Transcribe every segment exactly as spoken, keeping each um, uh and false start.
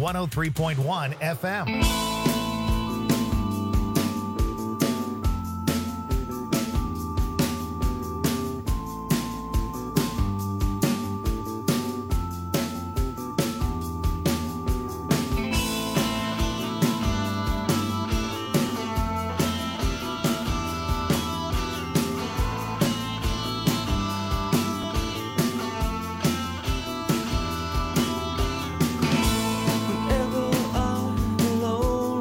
one oh three point one F M. Whenever I'm alone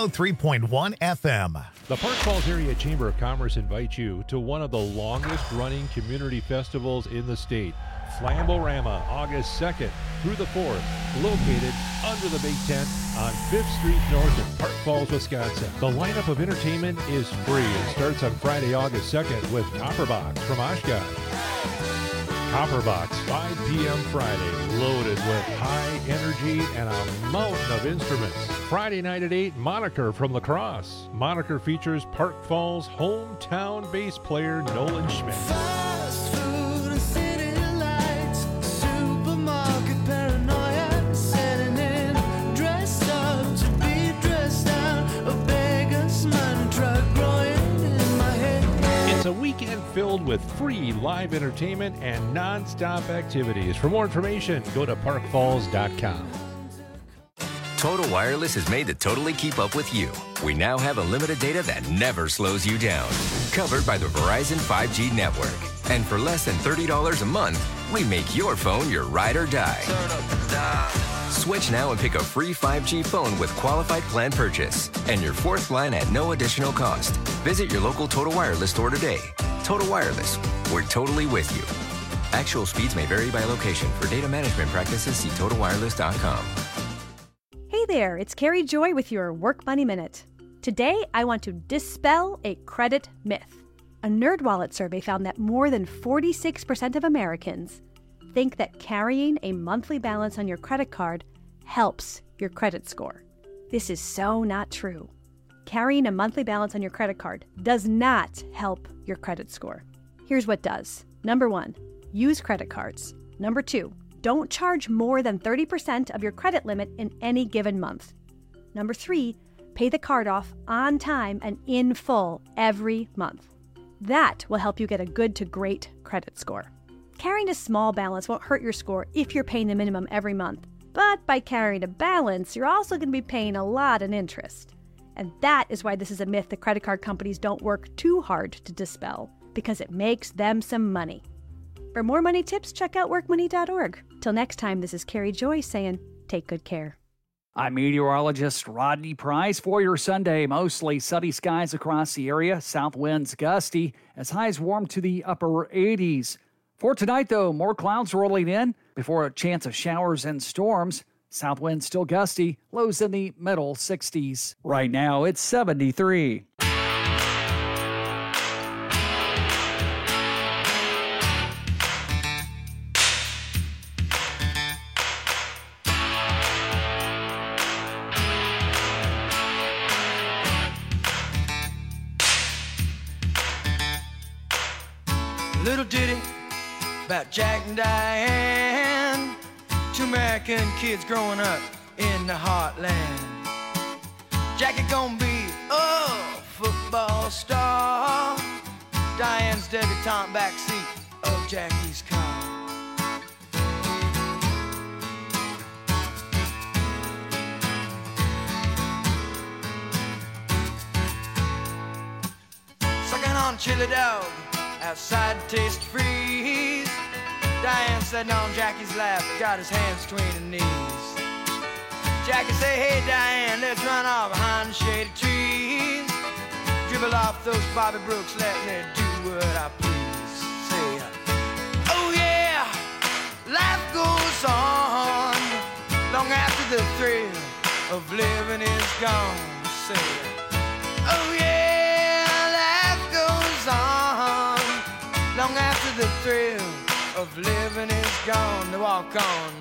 oh three point one F M. The Park Falls Area Chamber of Commerce invites you to one of the longest-running community festivals in the state, Flamborama, August second through the fourth, located under the Big Tent on fifth Street North in Park Falls, Wisconsin. The lineup of entertainment is free and starts on Friday, August second with Copperbox from Oshkosh. Copperbox, five p.m. Friday, loaded with high energy and a mountain of instruments. Friday night at eight, Moniker from La Crosse. Moniker features Park Falls hometown bass player Nolan Schmidt. Fast food and city lights, supermarket paranoia, setting in, dressed up to be dressed down, a beggar's money truck growing in my head. It's a weekend filled with free live entertainment and non-stop activities. For more information, go to park falls dot com. Total Wireless is made to totally keep up with you. We now have unlimited data that never slows you down. Covered by the Verizon five G network. And for less than thirty dollars a month, we make your phone your ride or die. Switch now and pick a free five G phone with qualified plan purchase. And your fourth line at no additional cost. Visit your local Total Wireless store today. Total Wireless, we're totally with you. Actual speeds may vary by location. For data management practices, see total wireless dot com. Hey there, it's Carrie Joy with your Work Money Minute. Today, I want to dispel a credit myth. A NerdWallet survey found that more than forty-six percent of Americans think that carrying a monthly balance on your credit card helps your credit score. This is so not true. Carrying a monthly balance on your credit card does not help your credit score. Here's what does. Number one, use credit cards. Number two, don't charge more than thirty percent of your credit limit in any given month. Number three, pay the card off on time and in full every month. That will help you get a good to great credit score. Carrying a small balance won't hurt your score if you're paying the minimum every month. But by carrying a balance, you're also going to be paying a lot in interest. And that is why this is a myth that credit card companies don't work too hard to dispel, because it makes them some money. For more money tips, check out work money dot org. Till next time, this is Carrie Joy saying, take good care. I'm meteorologist Rodney Price for your Sunday. Mostly sunny skies across the area. South winds gusty as highs warm to the upper eighties. For tonight, though, more clouds rolling in before a chance of showers and storms. South winds still gusty. Lows in the middle sixties. Right now, it's seventy-three. Little ditty about Jack and Diane, two American kids growing up in the heartland. Jackie gonna be a football star, Diane's debutante backseat of Jackie's car. Sucking on chili dog outside Taste Freeze. Diane sitting on Jackie's lap, got his hands between her knees. Jackie say, hey Diane, let's run off behind the shady trees. Dribble off those Bobby Brooks, let me do what I please. Say, oh yeah, life goes on long after the thrill of living is gone. Say, oh yeah, life goes on long after the thrill of living is gone. To walk on.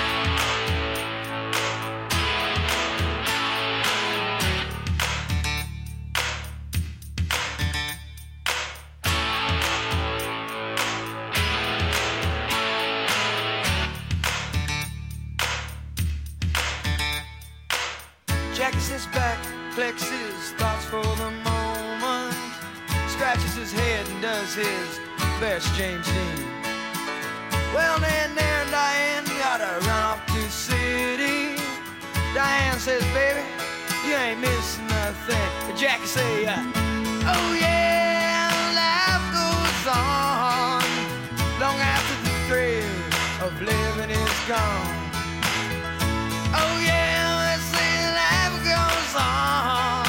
Jackie sits back, collects his thoughts for the moment, scratches his head and does his best James Dean. Well, then there and Diane gotta run off to the city. Diane says, baby, you ain't missing nothing. But Jackie say, uh, oh yeah, life goes on long after the thrill of living is gone. Oh yeah, let's say life goes on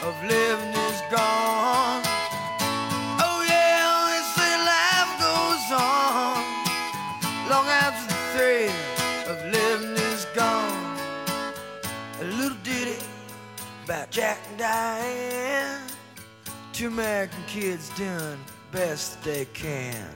of living is gone. Oh yeah, they say life goes on long after the thrill of living is gone. A little ditty about Jack and Diane, two American kids doing best they can.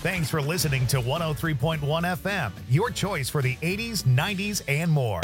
Thanks for listening to one oh three point one F M, your choice for the eighties, nineties, and more.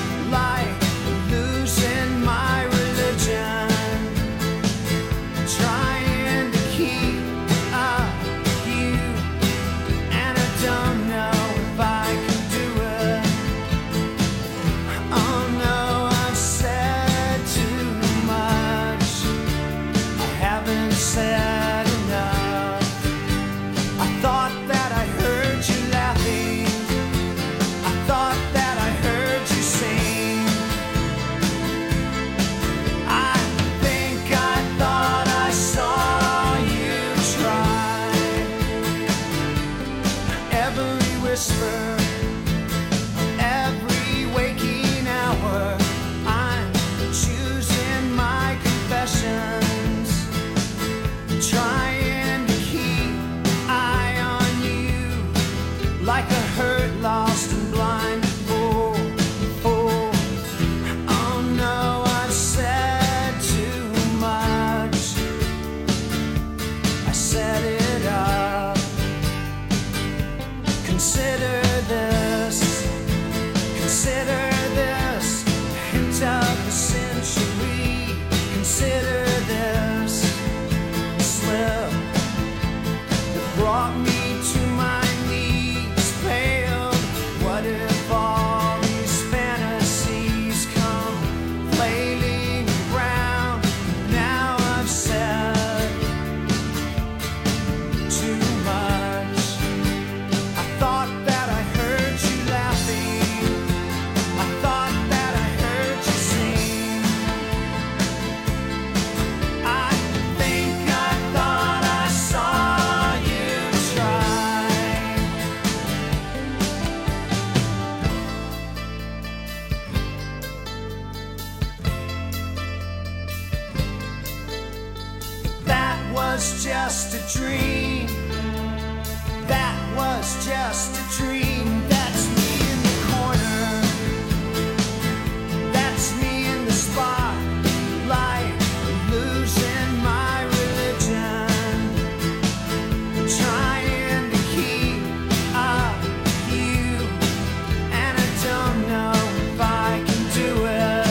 Try was just a dream. That was just a dream. That's me in the corner. That's me in the spotlight, losing my religion, trying to keep up with you, and I don't know if I can do it.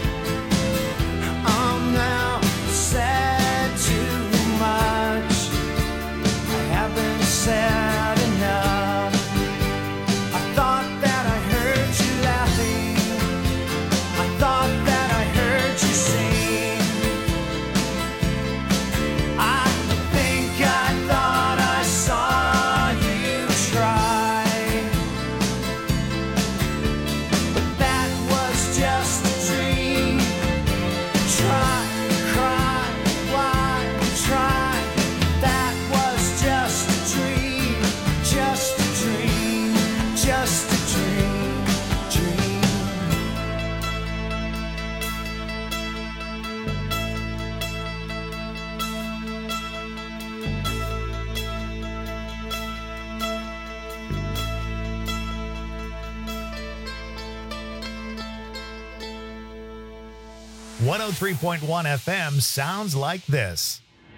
I'm now said too much. I haven't said enough. I thought that I heard you laughing. I thought that I heard you sing. I think I thought I saw you try. But that was just a dream. Try, cry, why, try. That was just a dream. Just a dream. Just a dream. Dream. one oh three point one F M sounds like this.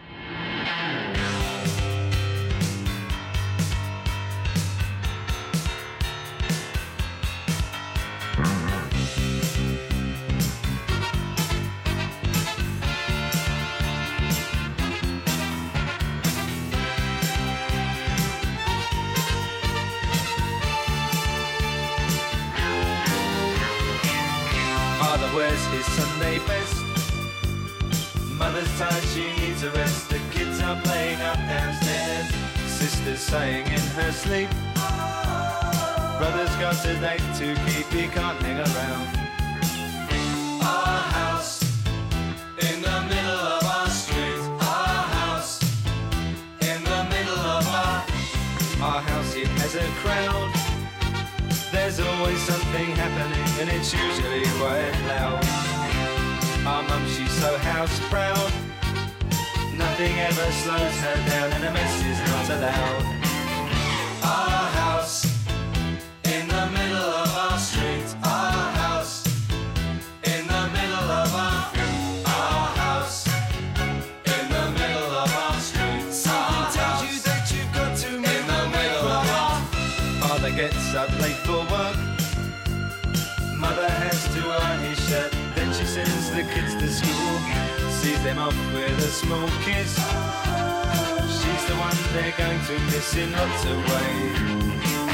Father wears his Sunday best. Mother's tired, she needs a rest. The kids are playing up downstairs. Sister's sighing in her sleep. Brother's got a date to keep, he can't hang around. Our house in the middle of our street. Our house in the middle of our Our house, it has a crowd. There's always something happening, and it's usually quite loud. Our mum, she's so house proud. Nothing ever slows her down, and a mess is not allowed. Our house in the middle of our street. Our house in the middle of our Our house in the middle of our street. Something tells you that you've got to move in the middle of our Father gets up late for work. Mother has to iron his shirt. Then she sends the kids to school, sees them off with a small kiss. She's the one they're going to miss in lots of ways.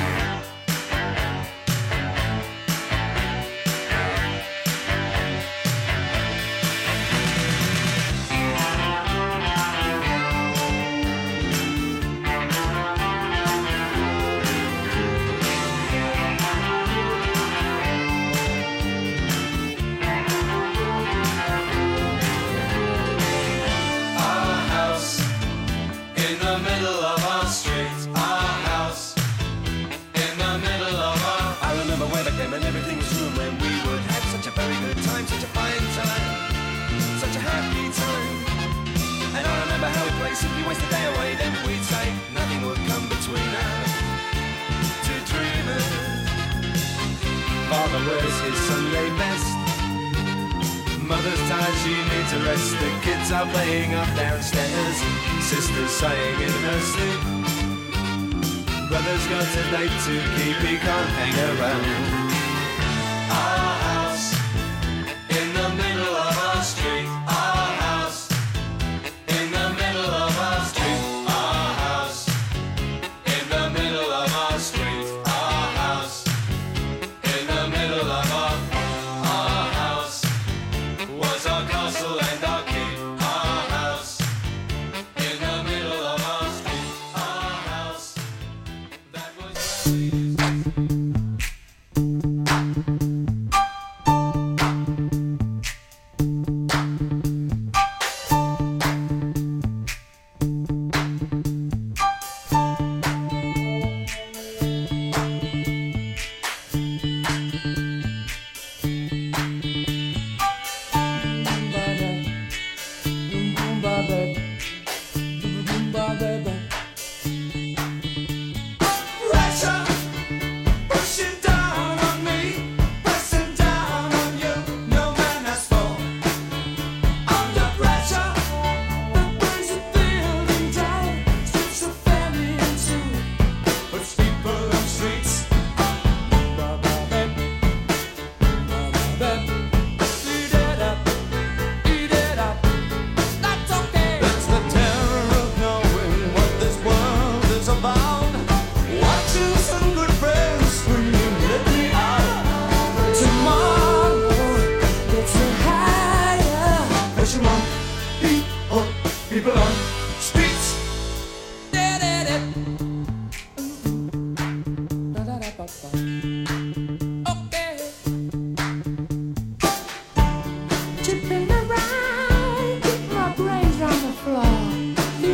And everything was true when we would have such a very good time, such a fine time, such a happy time. And I remember how we played simply waste the day away. Then we'd say nothing would come between us, two dreamers. Father wears his Sunday best. Mother's tired, she needs a rest. The kids are playing up downstairs. Sister's sighing in her sleep. Brother's got a date to keep, he can't hang around. Our house in the middle of our street. Our house in the middle of our street. Our house in the middle of our street. Our house in the middle of our Our house was our castle and our keep. Our house in the middle of our street. Our house that was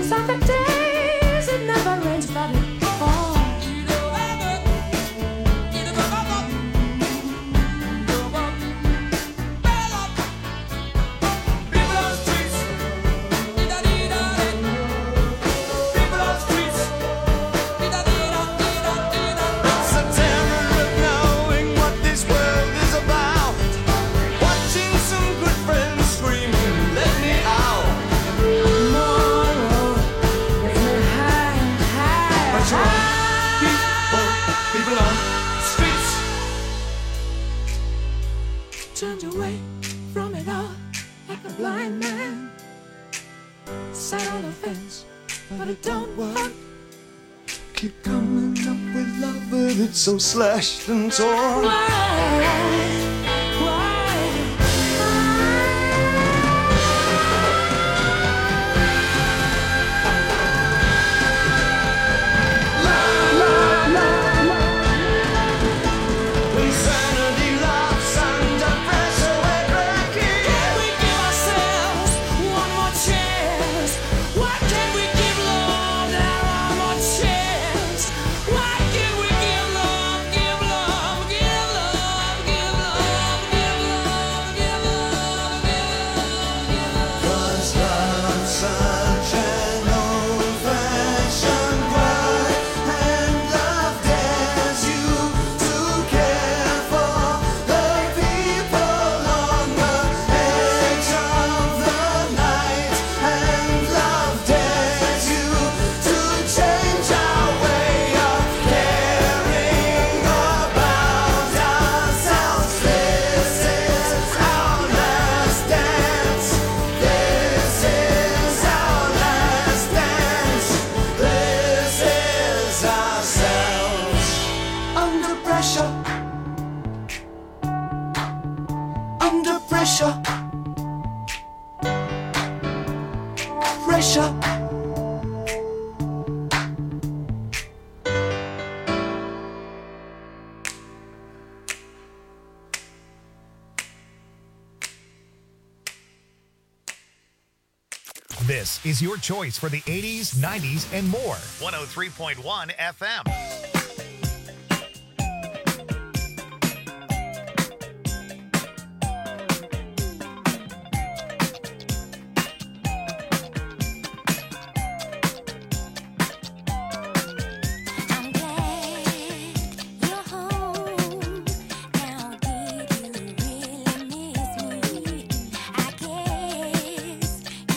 Those are the days it never rains but it falls. Turned away from it all like a blind man. Sat on the fence, but it don't work. Keep coming up with love, but it's so slashed and torn. Why? This is your choice for the eighties, nineties, and more. one oh three point one F M.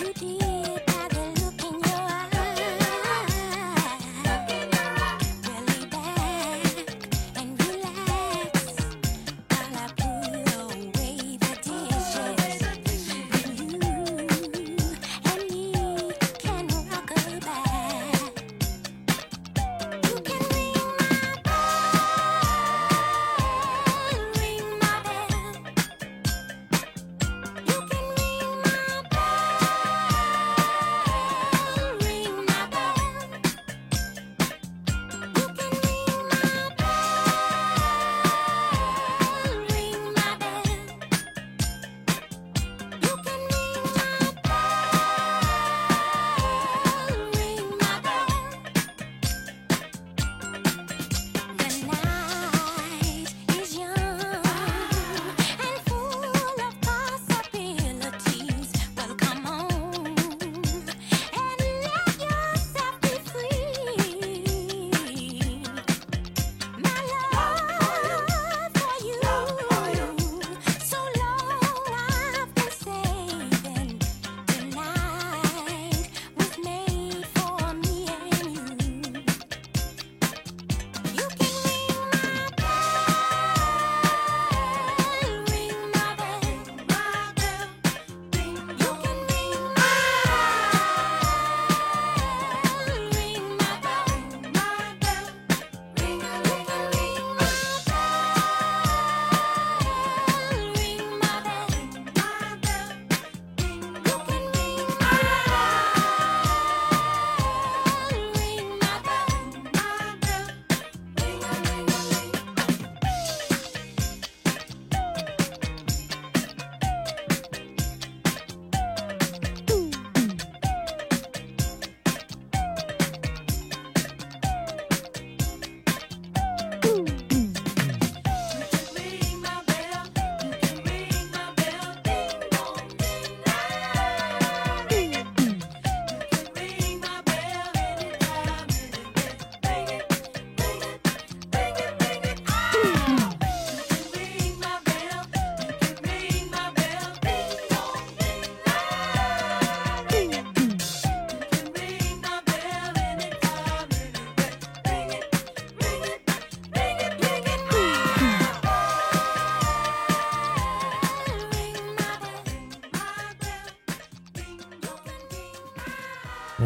Really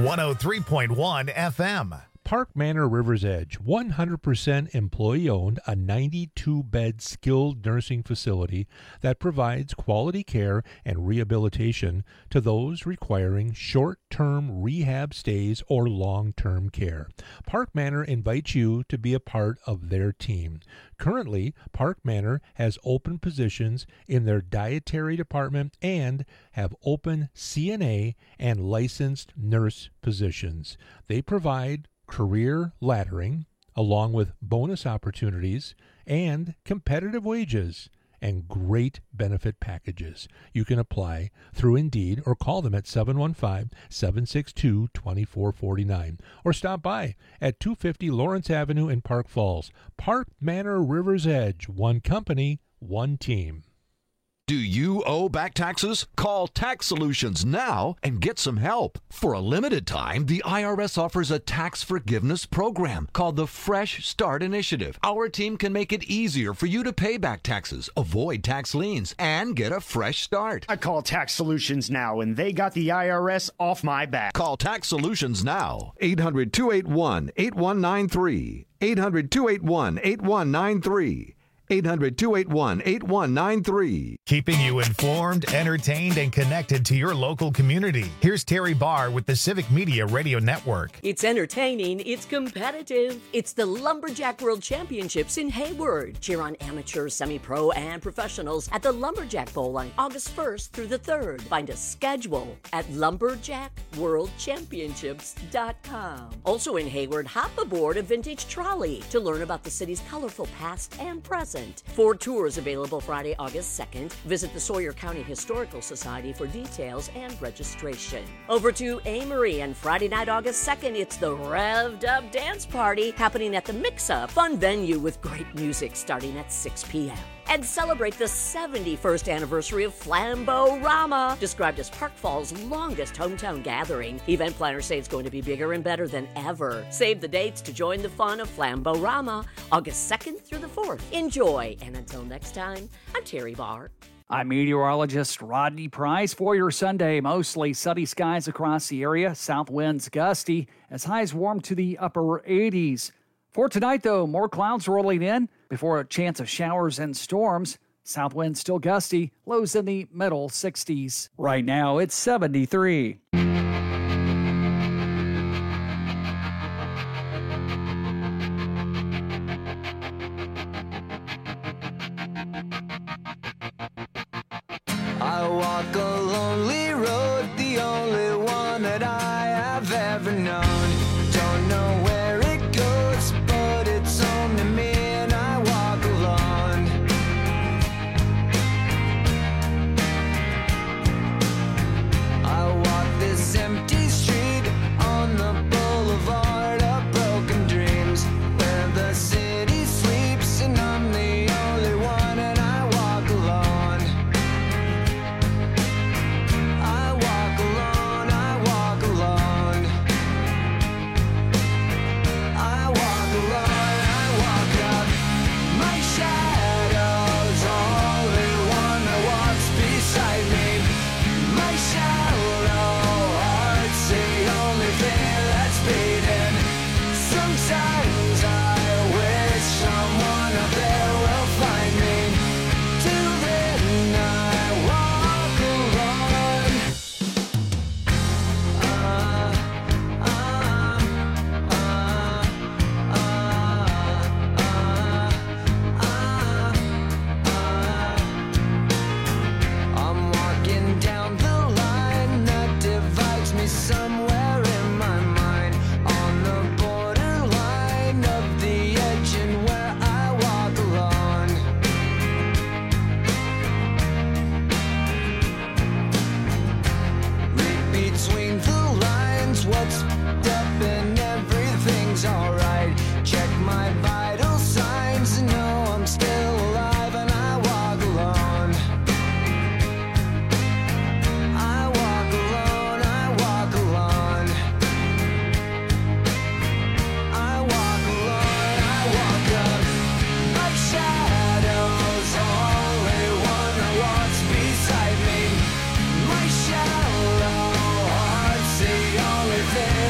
one oh three point one F M. Park Manor River's Edge, one hundred percent employee-owned, a ninety-two bed skilled nursing facility that provides quality care and rehabilitation to those requiring short-term rehab stays or long-term care. Park Manor invites you to be a part of their team. Currently, Park Manor has open positions in their dietary department and have open C N A and licensed nurse positions. They provide career laddering, along with bonus opportunities and competitive wages and great benefit packages. You can apply through Indeed or call them at seven one five, seven six two, two four four nine or stop by at two fifty Lawrence Avenue in Park Falls. Park Manor River's Edge, one company, one team. Do you owe back taxes? Call Tax Solutions now and get some help. For a limited time, the I R S offers a tax forgiveness program called the Fresh Start Initiative. Our team can make it easier for you to pay back taxes, avoid tax liens, and get a fresh start. I call Tax Solutions now, and they got the I R S off my back. Call Tax Solutions now. eight hundred, two eight one, eight one nine three. eight hundred, two eight one, eight one nine three. eight hundred, two eight one, eight one nine three. Keeping you informed, entertained, and connected to your local community. Here's Terry Barr with the Civic Media Radio Network. It's entertaining, it's competitive. It's the Lumberjack World Championships in Hayward. Cheer on amateurs, semi-pro, and professionals at the Lumberjack Bowl on August first through the third. Find a schedule at lumberjack world championships dot com. Also in Hayward, hop aboard a vintage trolley to learn about the city's colorful past and present. Four tours available Friday, August second. Visit the Sawyer County Historical Society for details and registration. Over to Amory, and Friday night, August second, it's the Revved Up Dance Party happening at the Mix-Up, fun venue with great music starting at six p.m. And celebrate the seventy-first anniversary of Flambo-Rama, described as Park Falls' longest hometown gathering. Event planners say it's going to be bigger and better than ever. Save the dates to join the fun of Flambo-Rama, August second through the fourth. Enjoy, and until next time, I'm Terry Barr. I'm meteorologist Rodney Price. For your Sunday, mostly sunny skies across the area, south winds gusty, as highs warm to the upper eighties. For tonight, though, more clouds rolling in before a chance of showers and storms. South winds still gusty, lows in the middle sixties. Right now, it's seventy-three. I walk a lonely road, the only one that I have ever known. Don't know where it goes, but it's home to me, and I walk alone. I walk this empty street on the boulevard of broken dreams, where the city sleeps and I'm the only one, and I walk alone. I walk alone, I walk alone. I walk alone, I walk up. My shadow's only one that walks beside me. My shallow heart's the only thing that's beating. Sometimes I wish someone up there will find me. Till then I walk alone. I'm walking down the line that divides me somewhere in my mind, on the borderline of the edge and where I walk alone. Read between the lines, what's up and everything's alright. Check my vital signs and know I'm still alive, and I walk alone. I walk alone, I walk alone. I walk alone, I walk up. My shadow's only one that walks beside me. My shallow heart's the only thing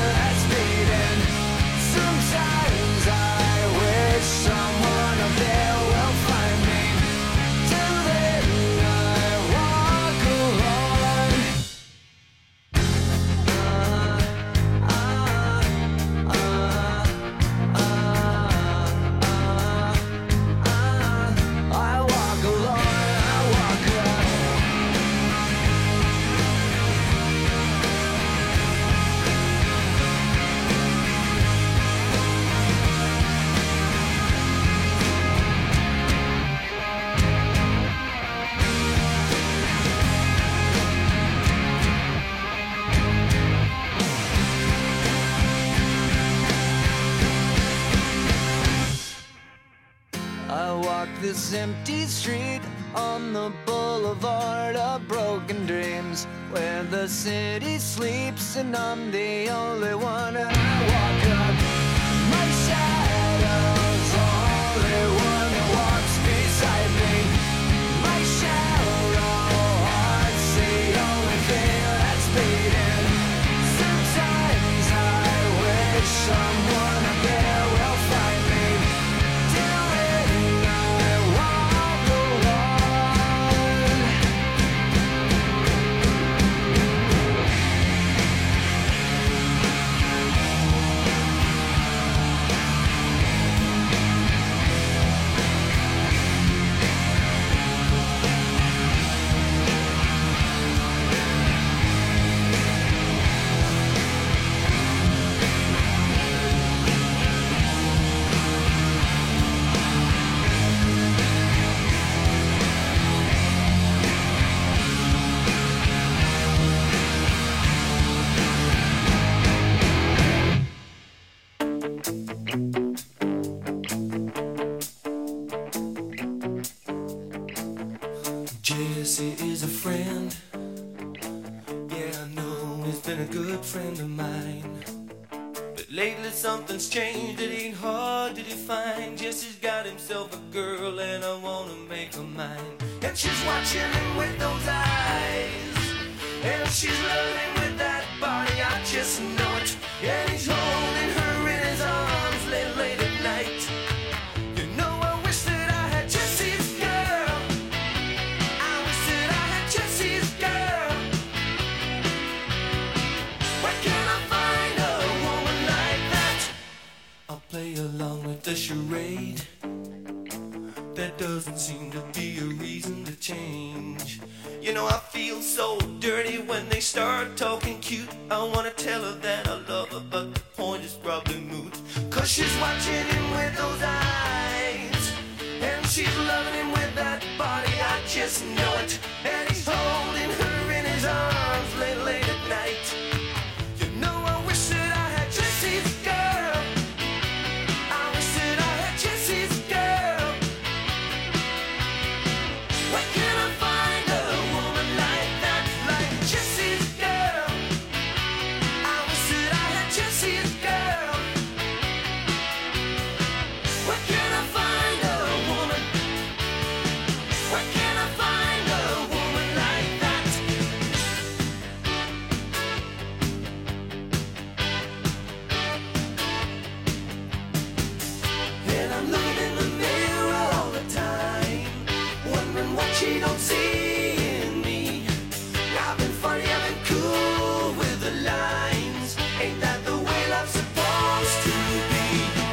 walk this empty street on the boulevard of broken dreams, where the city sleeps and I'm the only one. And I walk up, my shadow's the only one that walks beside me. My shallow heart's the only thing that's beating. Sometimes I wish someone up there will find me. Till then I walk alone. Jesse is a friend. Yeah, I know he's been a good friend of mine. But lately something's changed, it ain't hard to define. Jesse's got himself a girl and I wanna make her mine. And she's watching him with those eyes, and she's loving with that body, I just know it. And he's holding her in his arms late, late at night. You know I wish that I had Jesse's girl. I wish that I had Jesse's girl. Where can I find a woman like that? I'll play along with the charade. There doesn't seem to be a reason to change. You know I feel so dirty when they start talking cute. I wanna tell her that I love her, but the point is probably moot. Cause she's watching him with those eyes, and she's loving him with that body, I just know it. And he's holding her in his arms late, late at night. You know I wish that I had Jesse's girl. I wish that I had Jesse's girl. Where can I find a woman like that, like Jesse's girl? I wish that I had Jesse's girl. Where can I find a woman? Where can I find a woman like that? And I'm looking in the mirror all the time, wondering what she don't see in me. I've been funny, I've been cool with the lines. Ain't that the way love's supposed to be?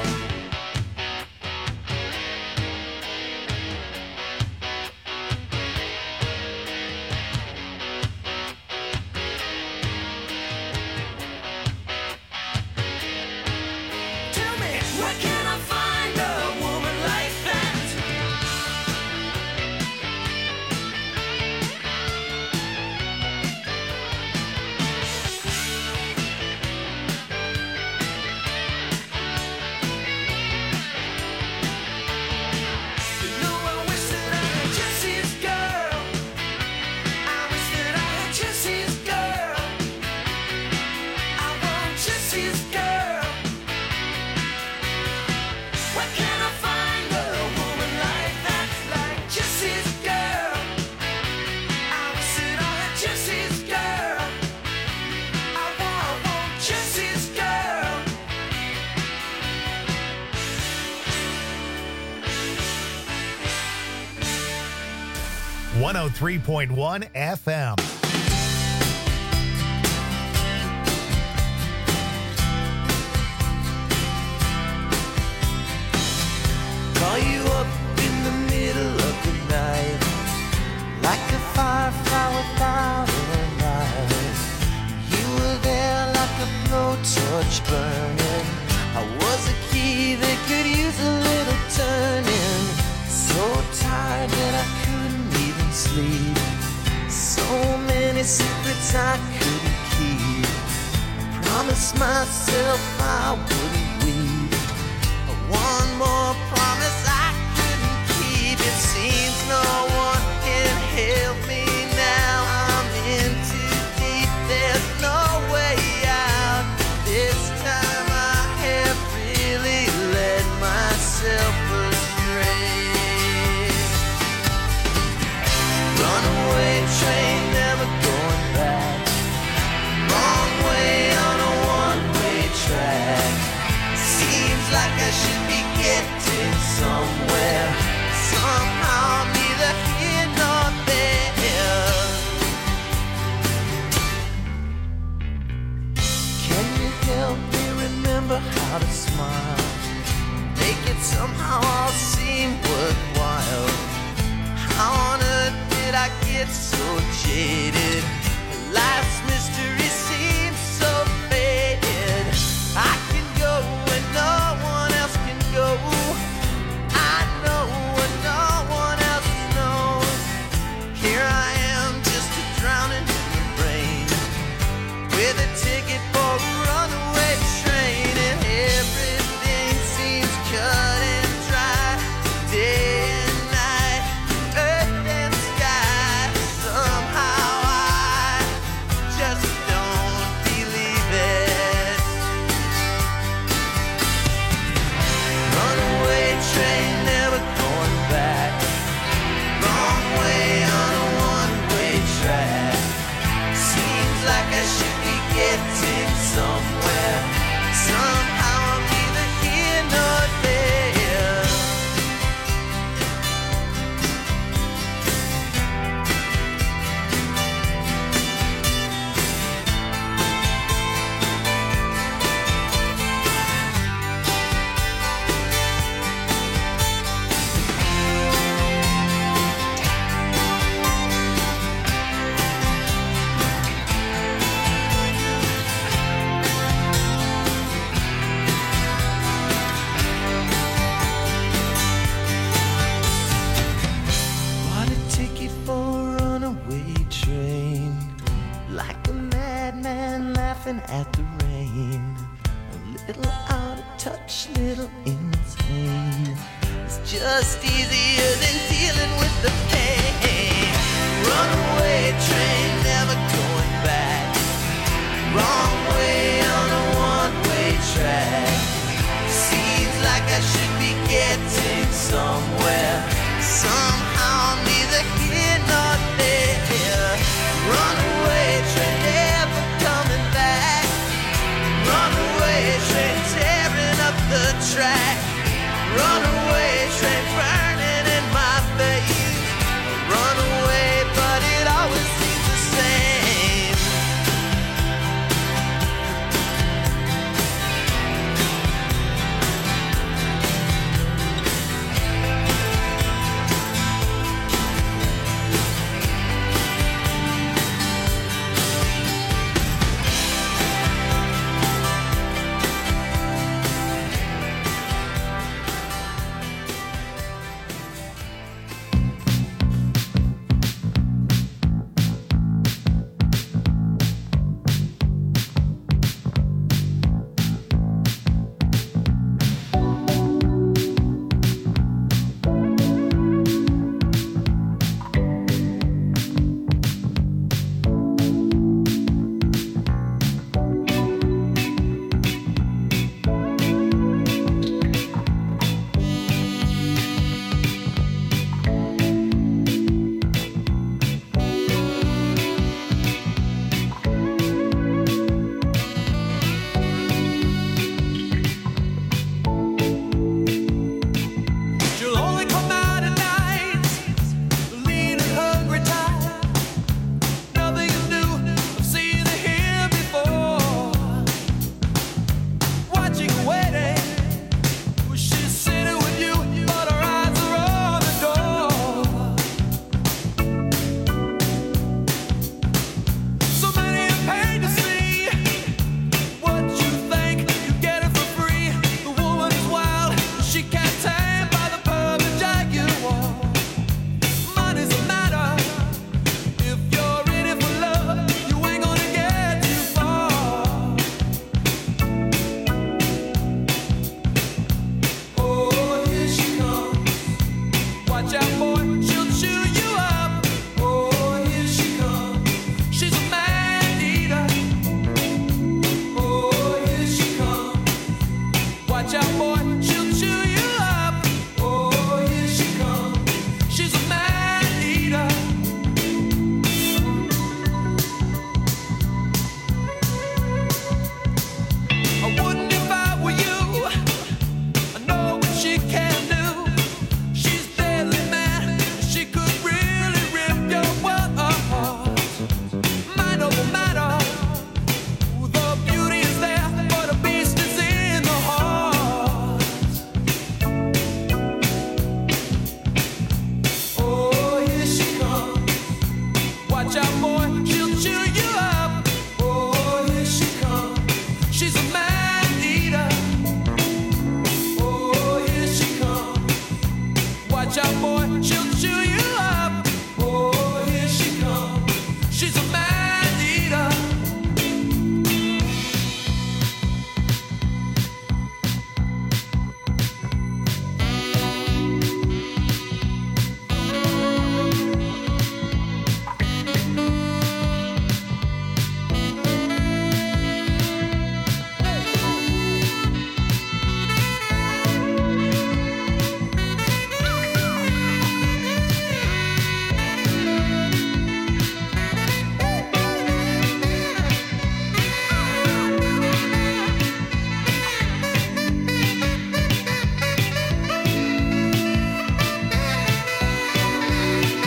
Tell me, where can I find a woman like that? You know I wish that I had Jesse's girl. I wish that I had Jesse's girl. I want Jesse's girl. Where can I find a woman like that, like Jesse's girl? I wish that I had Jesse's girl. I want, I want Jesse's girl. one oh three point one F M. Call you up in the middle of the night, like a firefly without a light. You were there like a blowtorch burning. I was a key that could use a little turning. So tired that I couldn't even sleep. So many secrets I couldn't keep. I promised myself I wouldn't weep. One more promise I couldn't keep. Seems no one can help me now. I'm in too deep, there's no way out. This time I have really led myself astray. Runaway train, never going back. Wrong way on a one-way track. Seems like I should be getting somewhere. Somehow I'm neither here nor there. Can you help me remember how to smile? Make it somehow all seem worthwhile. How on earth did I get so jaded? Life's mystery seems so faded. I can go when no one else can go. I know when no one else knows. Here I am, just a drowning in the rain, with a ticket for a runaway train, and everything seems cut and dry. Day and night, earth and sky. Somehow I just don't believe it. Runaway train, never going back. Wrong way on a one-way track. Seems like I should be getting somewhere. Somehow I'm neither here nor there. Bought a ticket for a runaway train, like a madman laughing at the rain. A little out of touch, little insane. It's just easier than dealing with the pain. Runaway train, never going back. Wrong way on a one-way track. Seems like I should be getting somewhere. Somehow I'm neither here nor there. Runaway train, never coming back. Runaway train, tearing up the track. Runaway